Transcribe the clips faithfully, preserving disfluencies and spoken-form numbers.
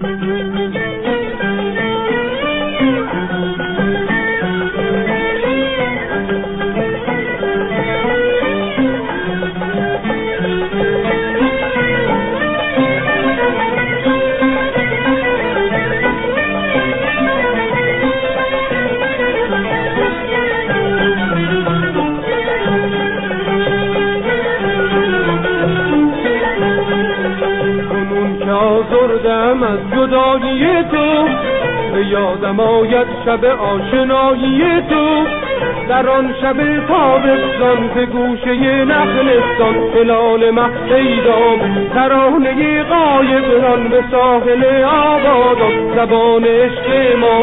آزردم از جدایی تو، به یادم آید شب آشنایی تو. در آن شب تابستان ز گوشه نخلستان هلال مه پیدام، ترانه غایب ران به ساحل آبادان زبان عشق ما.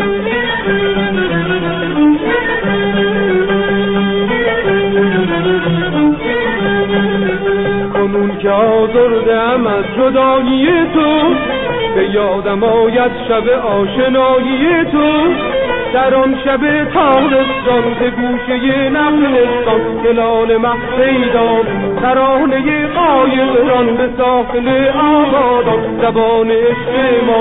کنون که آزردم از جدایی تو، به یادم آید شب آشنایی تو. در آن شب تابستان ز گوشه نخلستان هلال مه پیدام، ترانه غایب ران به ساحل آبادان زبان عشق ما.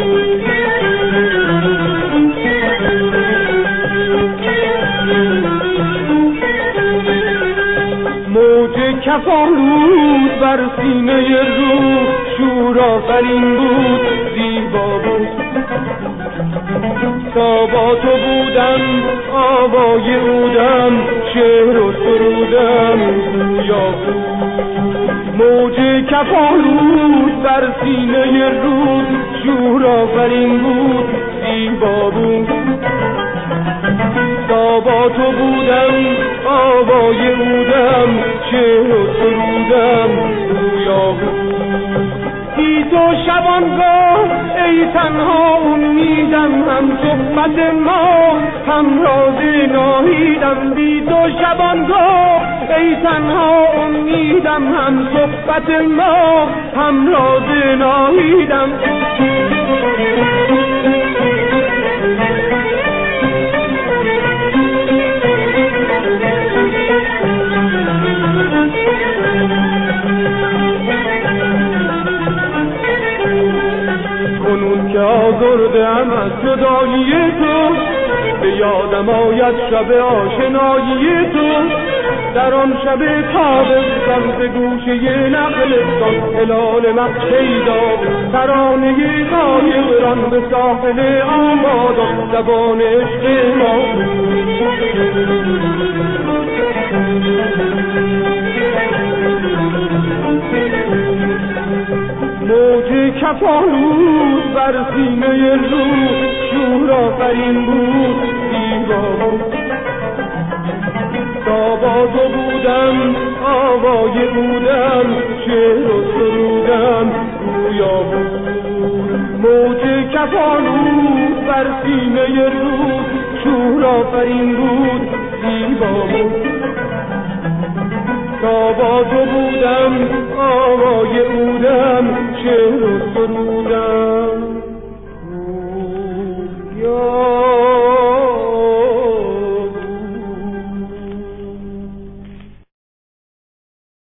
موج کفالود بر سینه روح، شور آفرین بود زیبا بود. تا با تو بودم آوای عودم، شعر و سرودم گویا بود. موج کفالود بر سینه روح، شور آفرین بود زیبا بود. تا با تو بودم آوای عودم، شعر و سرودم گویا بود. بی تو شبانگاه ای تنها امیدم، هم صحبت ما هم راز ناهیدم. بی تو شبانگاه ای تنها امیدم، هم صحبت ما هم راز ناهیدم. کنون که آزردم از جدایی تو، به یادم آید شب آشنایی تو. در آن شب تابستان ز گوشه نخلستان هلال مه پیدام، ترانه غایب ران به ساحل آبادان زبان عشق ما. موج کفالود بر سینه روح، شور آفرین بود زیبا بود. تا با تو بودم آوای عودم، شعر و سرودم گویا بود. موج کفالود بر سینه روح، شور آفرین بود زیبا بود. تا با تو بودم آوای عودم، شعر و سرودم